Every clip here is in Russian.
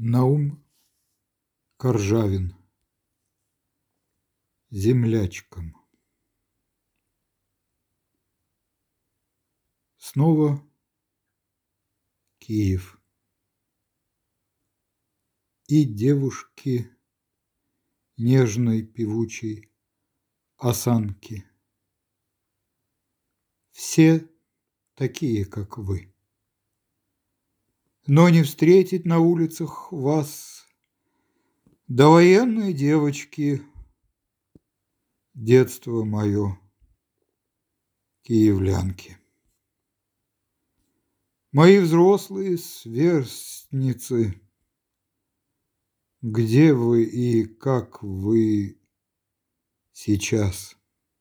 Наум Коржавин. Землячкам. Снова Киев. И девушки нежной певучей осанки. Все такие, как вы. Но не встретить на улицах вас довоенной девочки, детство мое, киевлянки. Мои взрослые сверстницы, где вы и как вы сейчас?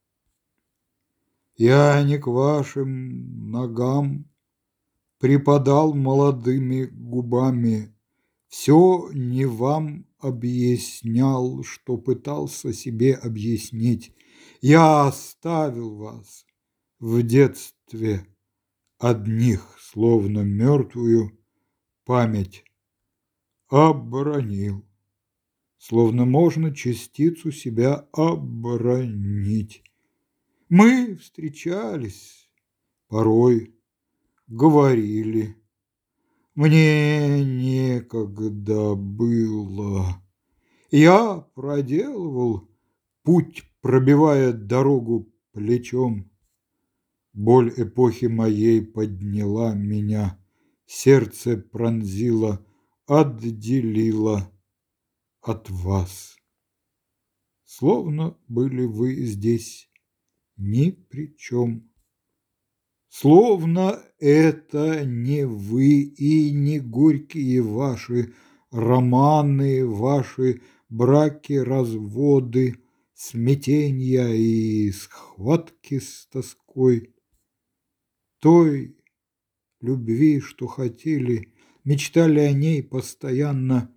Я не к вашим ногам припадал молодыми губами, все не вам объяснял, что пытался себе объяснить. Я оставил вас в детстве одних, словно мертвую память оборонил, словно можно частицу себя оборонить. Мы встречались, порой говорили. Мне некогда было. Я проделывал путь, пробивая дорогу плечом. Боль эпохи моей подняла меня, сердце пронзило, отделило от вас. Словно были вы здесь ни при чем. Словно это не вы и не горькие ваши романы, ваши браки, разводы, смятенья и схватки с тоской. Той любви, что хотели, мечтали о ней постоянно,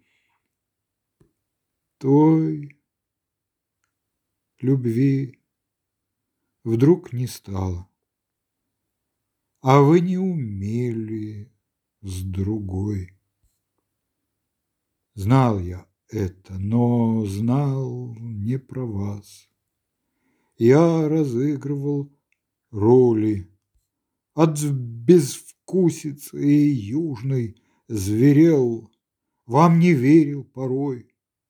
той любви вдруг не стало. А вы не умели с другой. Знал я это, но знал не про вас. Я разыгрывал роли от безвкусицы южной зверел, вам не верил порой.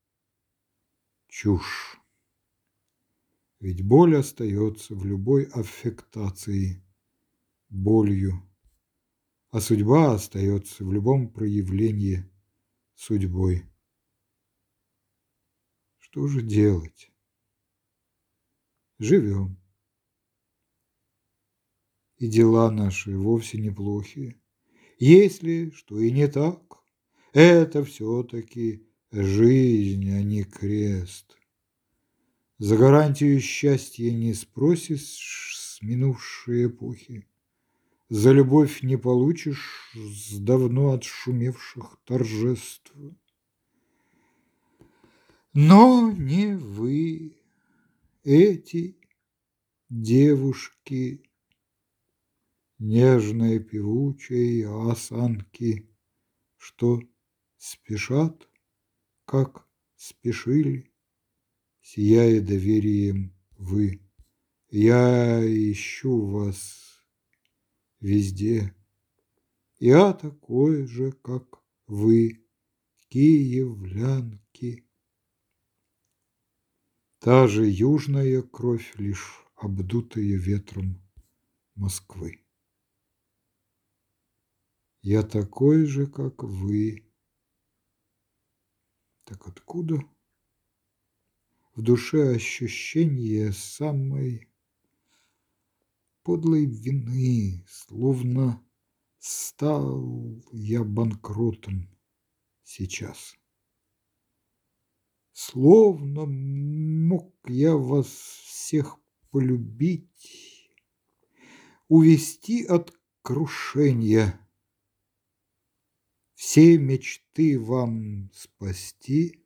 Чушь. Ведь боль остается в любой аффектации болью, а судьба остается в любом проявлении судьбой. Что же делать? Живем. И дела наши вовсе неплохие. Если что и не так, это все-таки жизнь, а не крест. За гарантию счастья не спросишь с минувшей эпохи. За любовь не получишь с давно отшумевших торжеств. Но не вы, эти девушки нежной певучей осанки, что спешат, как спешили, сияя доверием вы. Я ищу вас везде. Я такой же, как вы, киевлянки. Та же южная кровь, лишь обдутая ветром Москвы. Я такой же, как вы. Так откуда в душе ощущение самой подлой вины, словно стал я банкротом сейчас? Словно мог я вас всех полюбить, увести от крушения, все мечты вам спасти,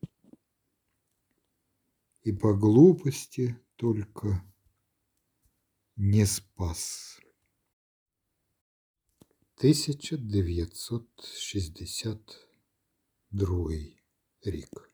и по глупости только не спас. 1962 другий рік.